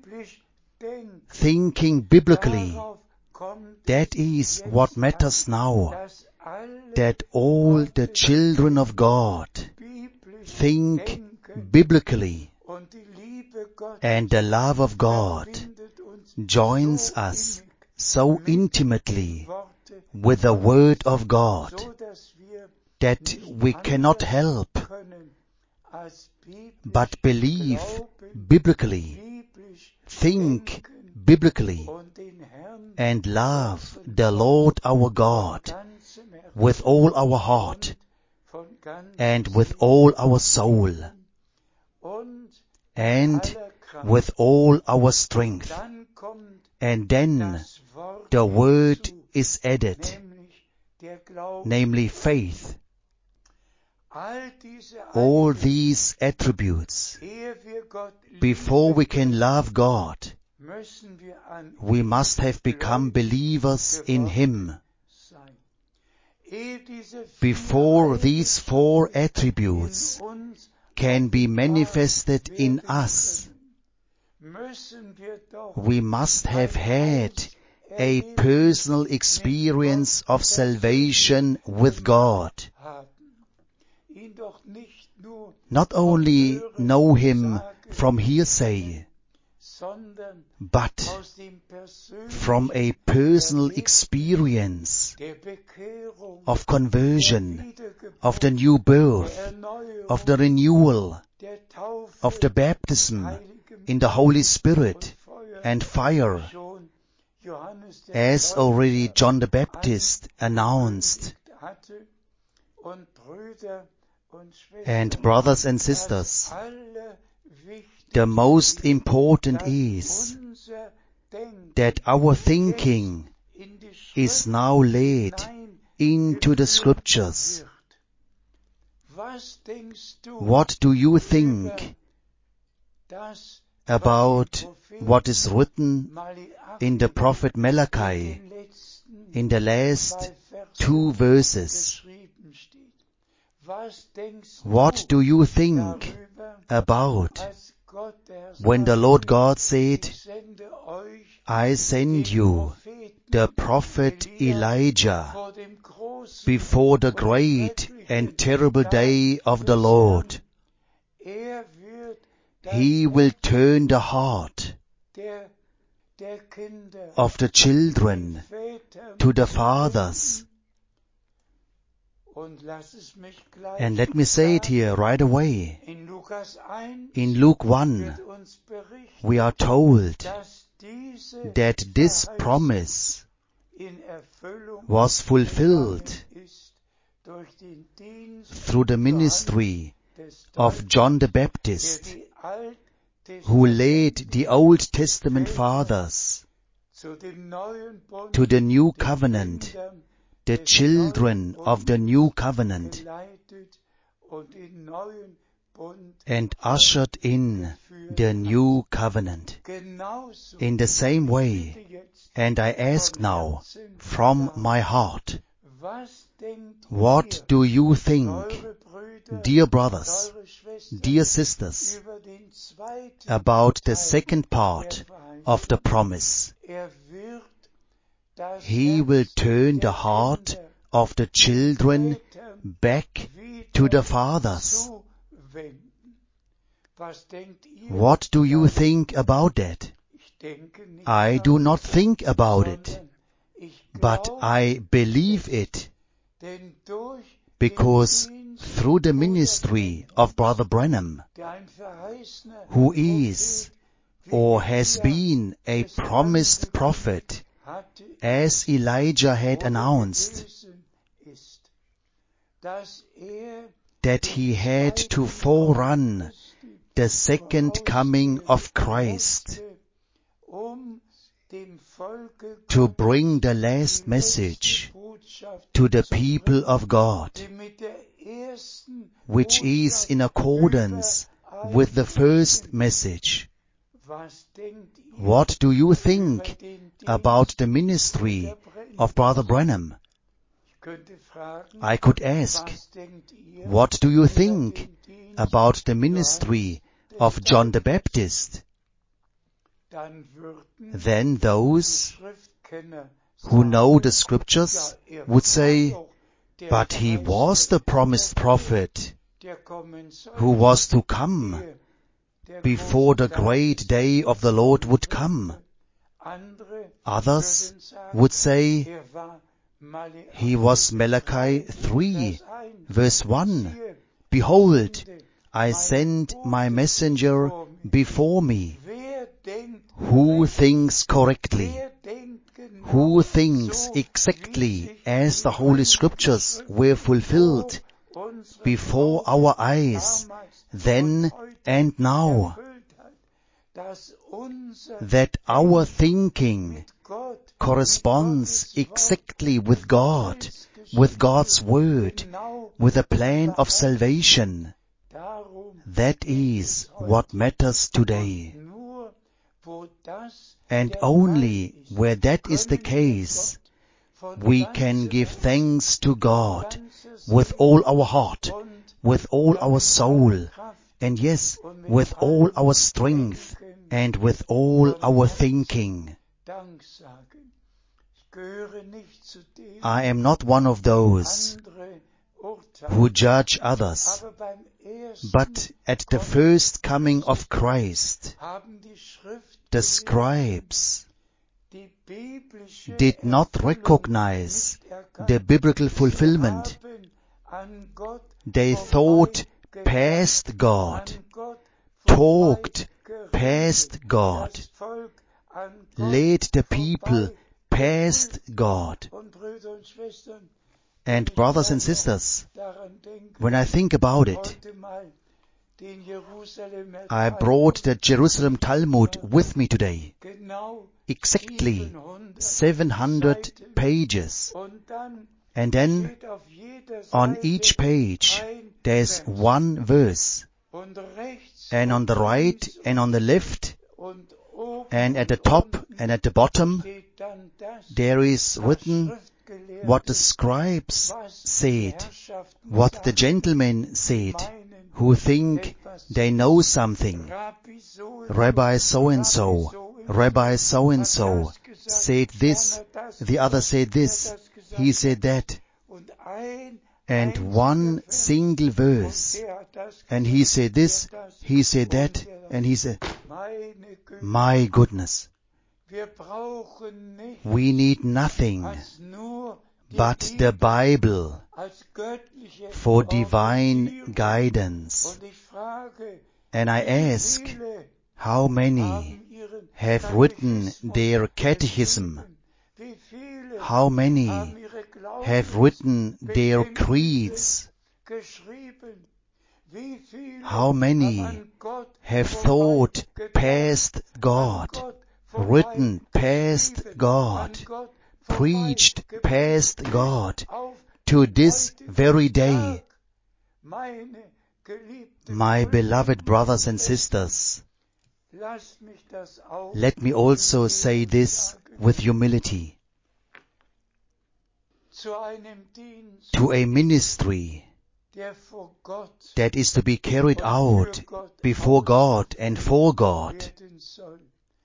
thinking biblically. That is what matters now, that all the children of God think biblically, and the love of God joins us so intimately with the Word of God that we cannot help but believe biblically, think biblically, and love the Lord our God with all our heart and with all our soul and with all our strength. And then the word is added, namely faith. All these attributes, before we can love God, we must have become believers in Him. Before these four attributes can be manifested in us, we must have had a personal experience of salvation with God. Not only know Him from hearsay, but from a personal experience of conversion, of the new birth, of the renewal, of the baptism in the Holy Spirit and fire, as already John the Baptist announced. And brothers and sisters, the most important is that our thinking is now laid into the Scriptures. What do you think about what is written in the prophet Malachi in the last two verses? What do you think about when the Lord God said, I send you the prophet Elijah before the great and terrible day of the Lord? He will turn the heart of the children to the fathers. And let me say it here right away. In Luke one, we are told that this promise was fulfilled through the ministry of John the Baptist, who led the Old Testament fathers to the new covenant, the children of the new covenant, and ushered in the new covenant. In the same way, and I ask now from my heart, what do you think, dear brothers, dear sisters, about the second part of the promise? He will turn the heart of the children back to the fathers. What do you think about that? I do not think about it, but I believe it, because through the ministry of Brother Branham, who is or has been a promised prophet, as Elijah had announced, that he had to forerun the second coming of Christ to bring the last message to the people of God, which is in accordance with the first message. What do you think about the ministry of Brother Branham? I could ask, what do you think about the ministry of John the Baptist? Then those who know the Scriptures would say, but he was the promised prophet who was to come before the great day of the Lord would come. Others would say, he was Malachi three, verse one. Behold, I send my messenger before me. Who thinks correctly? Who thinks exactly as the Holy Scriptures were fulfilled before our eyes, then and now? That our thinking corresponds exactly with God, with God's Word, with the plan of salvation. That is what matters today. And only where that is the case, we can give thanks to God with all our heart, with all our soul, and yes, with all our strength, and with all our thinking. gehöre nicht zu denen, I am not one of those andere who urteilen, judge others, aber beim ersten but at the first coming of Christ, haben die Schrift the scribes die biblische did not Erfüllung recognize nicht erkannt. the biblical Sie fulfillment. haben an Gott They thought vorbeigedacht, past God, an Gott talked vorbeigeredet, past God, das Volk an Gott led the people vorbeigeprüft. past God. Und Brüder und Schwestern, And brothers and sisters, daran denke, when I think about it, heute mal den Jerusalemer I Talmud, brought the Jerusalem Talmud with me today. genau Exactly siebenhundert seven hundred Seiten. pages. Und dann And then steht auf jeder on Seite each page ein there's Vers. one verse. Und rechts And on the right and on the left und oben and at the und top unten and at the bottom steht dann das, there is was written Schriftgelehrte, what the scribes was die said, Herrschaften what the sagen, gentlemen said, meinen, who think etwas zu they know something. Rabbi so Rabbi so-and-so, Rabbi so-and-so hat das gesagt, said this, dann hat das the other gesagt, said der this, das gesagt he hat. said that, Und ein and einziger one Vers, single und verse, der hat das and gesagt, he said this, der das, he said und that, der das. and he said, Meine Güte, my goodness, wir brauchen nicht we need nothing als nur die but the Bibel Bible als göttliche for divine Orientierung. guidance. Und ich frage, And I wie ask, viele how many haben ihren have written Katechismus their catechism? geschrieben? Wie viele How many haben ihre have written their Glaubensbekenntnisse creeds? geschrieben? Wie viele How many haben an Gott have thought vorbeigedacht, past an God, Gott written past vorbeigeschrieben, God, an Gott preached vorbeigepredigt, past bis God auf to den this heutigen very day? Tag? Meine geliebten My Brüder beloved und brothers and Schwestern, sisters, lasst mich das auch let me also say this sagen. with humility. Zu einem Dienst, To a ministry der vor Gott that is to be carried und out für Gott before God and for God werden soll,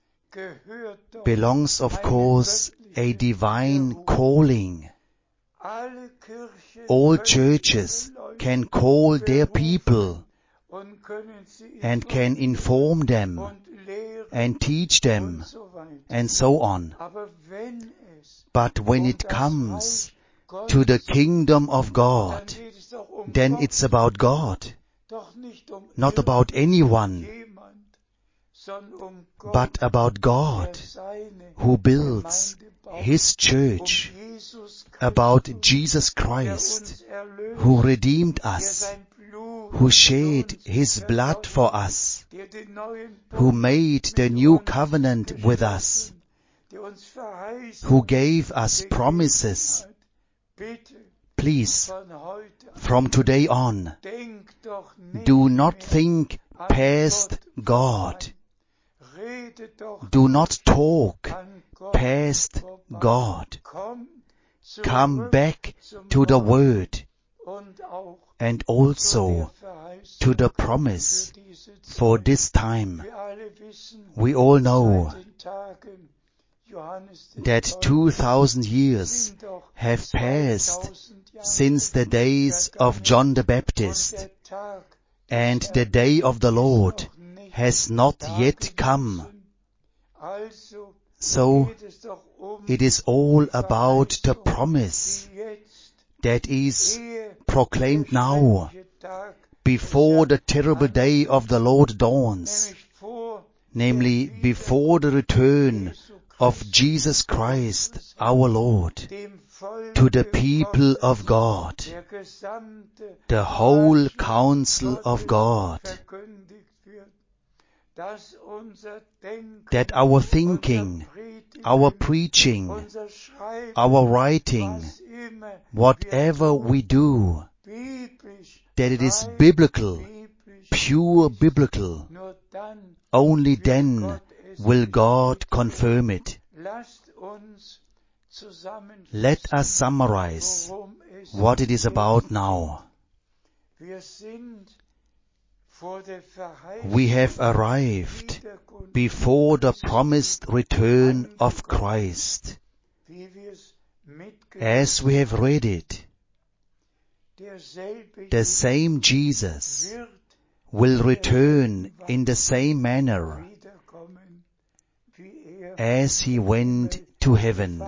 gehört doch belongs of eine course a göttliche divine Berufung. calling. Alle Kirchen All können churches ihre Leute can call their berufen people und können sie and can inform them und lehren and teach them und so weiter. and so on. Aber wenn es But when um it das comes Reich to the Gottes kingdom of geht, God, dann geht es doch um then Gott, it's about God, doch nicht um not about anyone, irgendjemand, sondern um Gott, but about der God, seine who builds Gemeinde baut, His um church, Jesus about Christus, Jesus der Christ, uns erlöst, who redeemed der us, sein Blut who für shed uns His blood vergossen, for us, der den neuen who Bund made the mit new uns covenant with us, geschlossen, der uns Verheißungen who gave us gegeben promises. hat. Bitte, Please, von heute an, from today on, denk doch nicht do not mehr think an past Gott God. vorbei. Rede doch Do nicht not talk an Gott past vorbei. God. Kommt Come zurück back zum to the Wort Word und auch and zu also der Verheißung to the für promise diese for Zeit. this time. Wir alle wissen, We all know seit den Tagen Johannes des that two thousand years sind doch have passed zweitausend Jahre since the days of John the und Baptist, der Tag and des the Herrn day of the ist Lord noch nicht has not da yet come. gewesen. Also So geht es doch um it is all die about the Verheißung, promise die jetzt, that is ehe proclaimed der now, schreckliche Tag before the des Herrn terrible day of the Lord dawns, nämlich vor namely der before the return Jesu of Christi, Jesus Christ unseres our Herrn, Lord, dem Volke to the people Gottes, of God, der gesamte the whole Ratschluss counsel of Gottes God, verkündigt wird, dass unser Denken, that our unser thinking, Predigen, our preaching, unser Schreiben, our writing, was immer whatever wir tun, we do, biblisch, that it is rein biblical, biblisch pure ist. biblical. Nur dann Only wird then Gott es will God bestätigen. confirm it. Lasst uns zusammenfassen, Let us summarize worum es what it is jetzt about now. Wir sind vor der We have Verheißung arrived Wiederkunft before the Christi promised return of Christ. as we have read it. The same Jesus will return in the same manner as he went to heaven.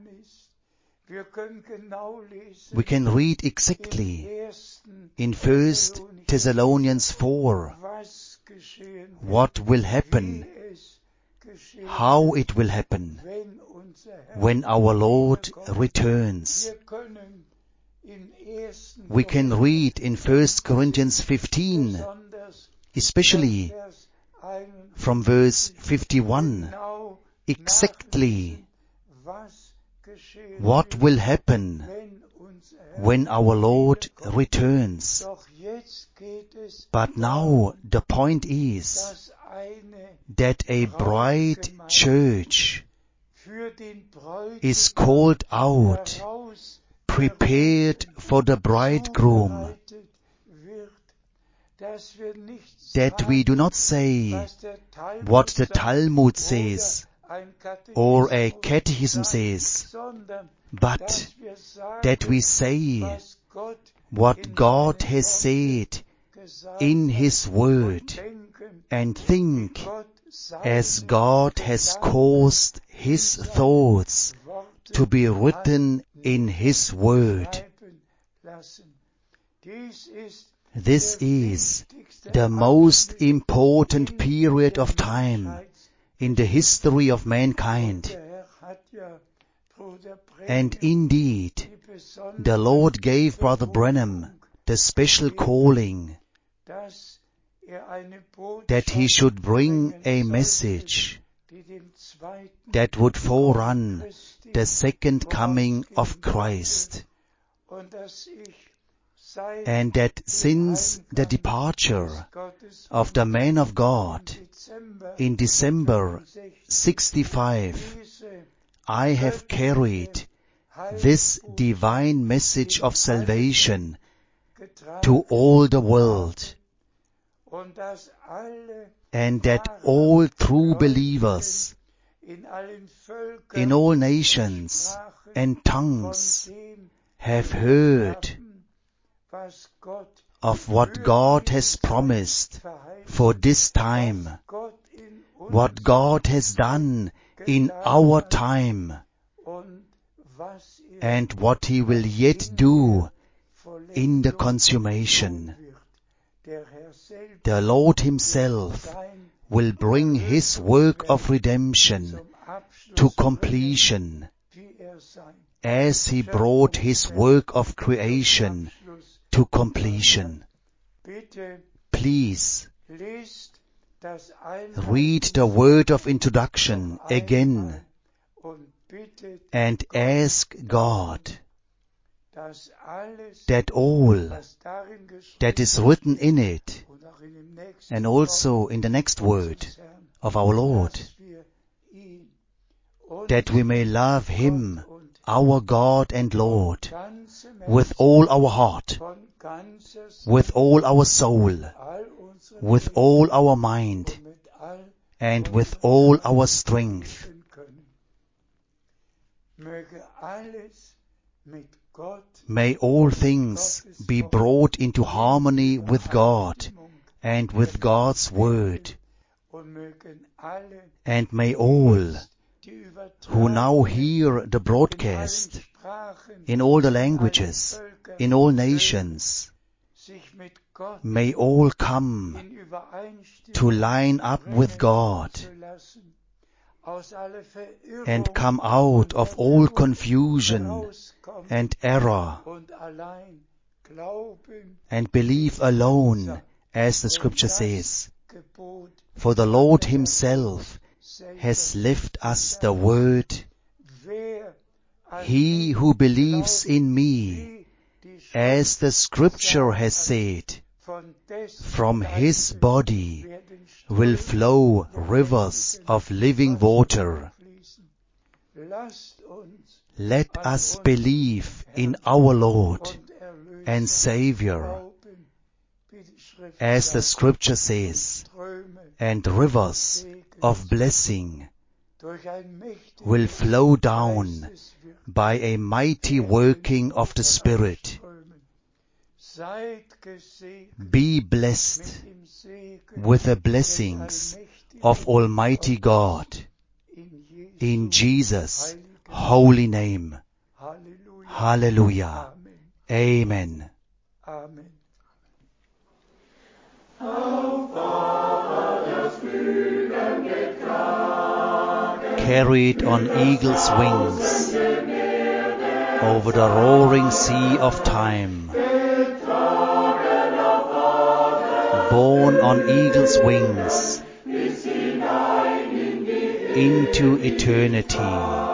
We can read exactly in First Thessalonians four what will happen, how it will happen when our Lord returns. We can read in First Corinthians fifteen, especially from verse fifty-one, exactly what will happen when our Lord returns. But now the point is that a bride church is called out, prepared for the bridegroom, that we do not say what the Talmud says or a catechism says, but that we say what God has said in His Word and think as God has caused His thoughts to be written in His Word. This is the most important period of time in the history of mankind. And indeed, the Lord gave Brother Branham the special calling that he should bring a message that would forerun the second coming of Christ. And that since the departure of the man of God in December sixty-five, I have carried this divine message of salvation to all the world, and that all true believers in all nations and tongues have heard of what God has promised for this time, what God has done in our time, and what He will yet do in the consummation. The Lord Himself will bring His work of redemption to completion, as He brought His work of creation to completion. Please read the word of introduction again and ask God that all that is written in it, and also in the next word of our Lord, that we may love Him, our God and Lord, with all our heart, with all our soul, with all our mind, and with all our strength. May all things be brought into harmony with God and with God's Word. And may all who now hear the broadcast in all the languages, in all nations, may all come to line up with God and come out of all confusion and error and believe alone, as the Scripture says. For the Lord Himself has left us the word, he who believes in me, as the Scripture has said, from his body will flow rivers of living water. Let us believe in our Lord and Savior, as the Scripture says, and rivers of blessing will flow down by a mighty working of the Spirit. Be blessed with the blessings of Almighty God in Jesus' holy name. Hallelujah. Amen. Amen. Carried on eagle's wings over the roaring sea of time. Borne on eagle's wings into eternity.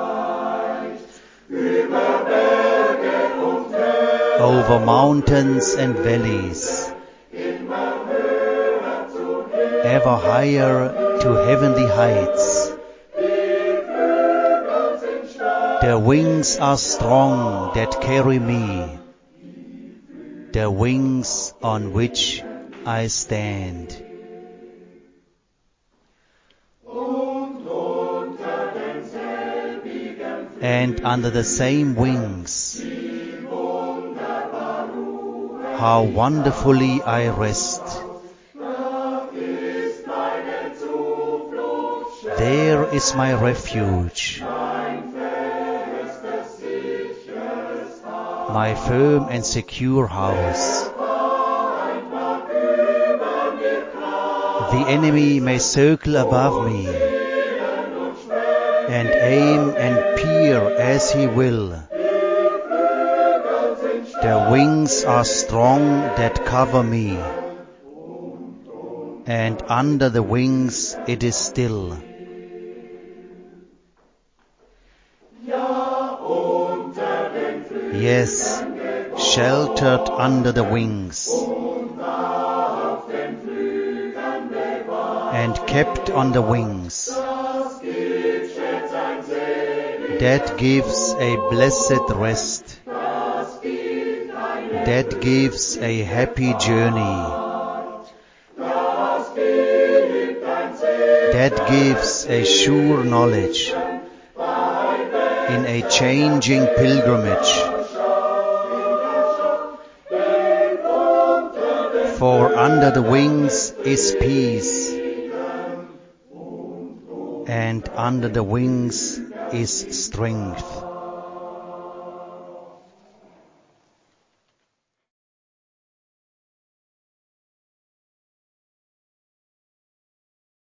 Over mountains and valleys, ever higher to heavenly heights. Their wings are strong that carry me, the wings on which I stand. And under the same wings, how wonderfully I rest. There is my refuge, my firm and secure house. The enemy may circle above me and aim and peer as he will. Their wings are strong that cover me, and under the wings it is still. Yes, sheltered under the wings, and kept on the wings. That gives a blessed rest. That gives a happy journey. That gives a sure knowledge in a changing pilgrimage. For under the wings is peace, and under the wings is strength.